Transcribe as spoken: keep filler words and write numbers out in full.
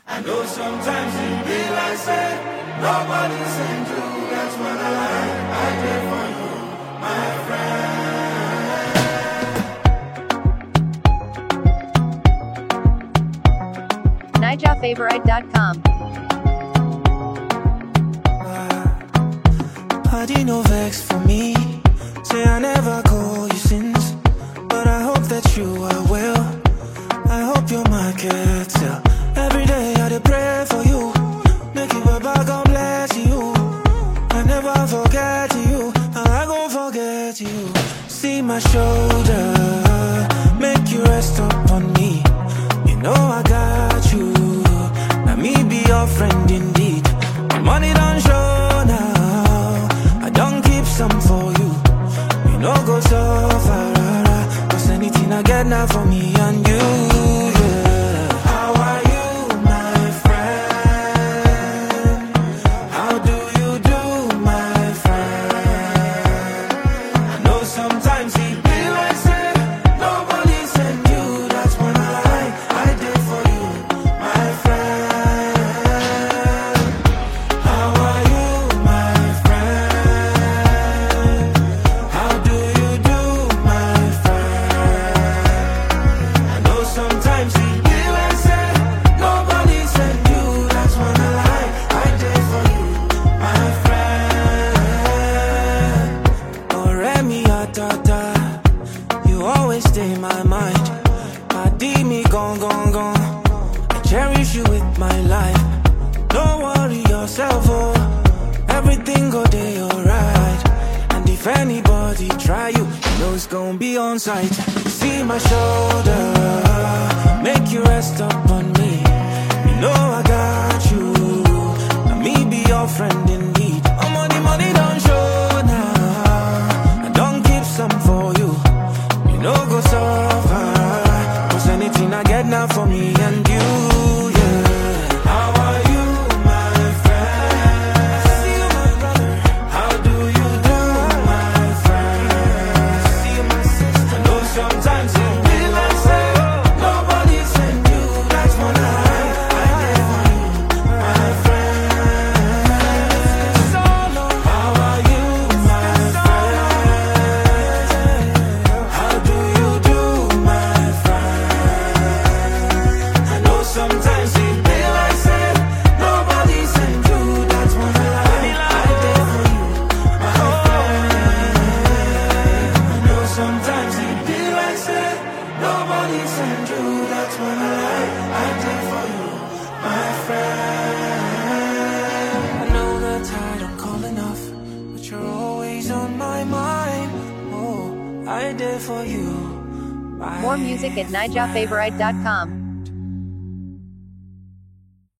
I know sometimes it be like say nobody send you. That's when I lie. I did for you, my friend. Naija Favorite dot com. Party no vex for me. Say I never call you since, but I hope that you are well. I hope your market sell. Every day I dey pray for you. Make you a bag God bless you. I never forget you. I gon' forget you. See my shoulder, make you rest up on me. You know I got you. Now me be your friend indeed. My money don't show now. I don't keep some for you. You know go so far. Cause anything I get now for me and you. You always stay in my mind. My D me gone, gone, gone. I cherish you with my life. Don't worry yourself, oh. Everything go day alright. And if anybody try you, you know it's gonna be on sight. See my shoulder, make you rest up on me. You know I got you. Now me be your friend indeed. I'm money, money don't show now. I don't keep some for you. No go so far. Cause anything I get now for me and you, yeah. How are you, my friend? I see you, my brother. How do you do, my friend? I see you, my sister. I know sometimes it be like say nobody send you. That's when I, I did for you, my friend. Solo. How are you, my friend? How do you do, my friend? I know sometimes it be like say nobody send you. That's when I lie. I did for you, my friend. I know sometimes it be like say nobody send you. That's when I lie. I did for you, my friend. I know that I don't call enough, but you're always on my mind. Oh, I did for you. More music at Naija Favorite dot com.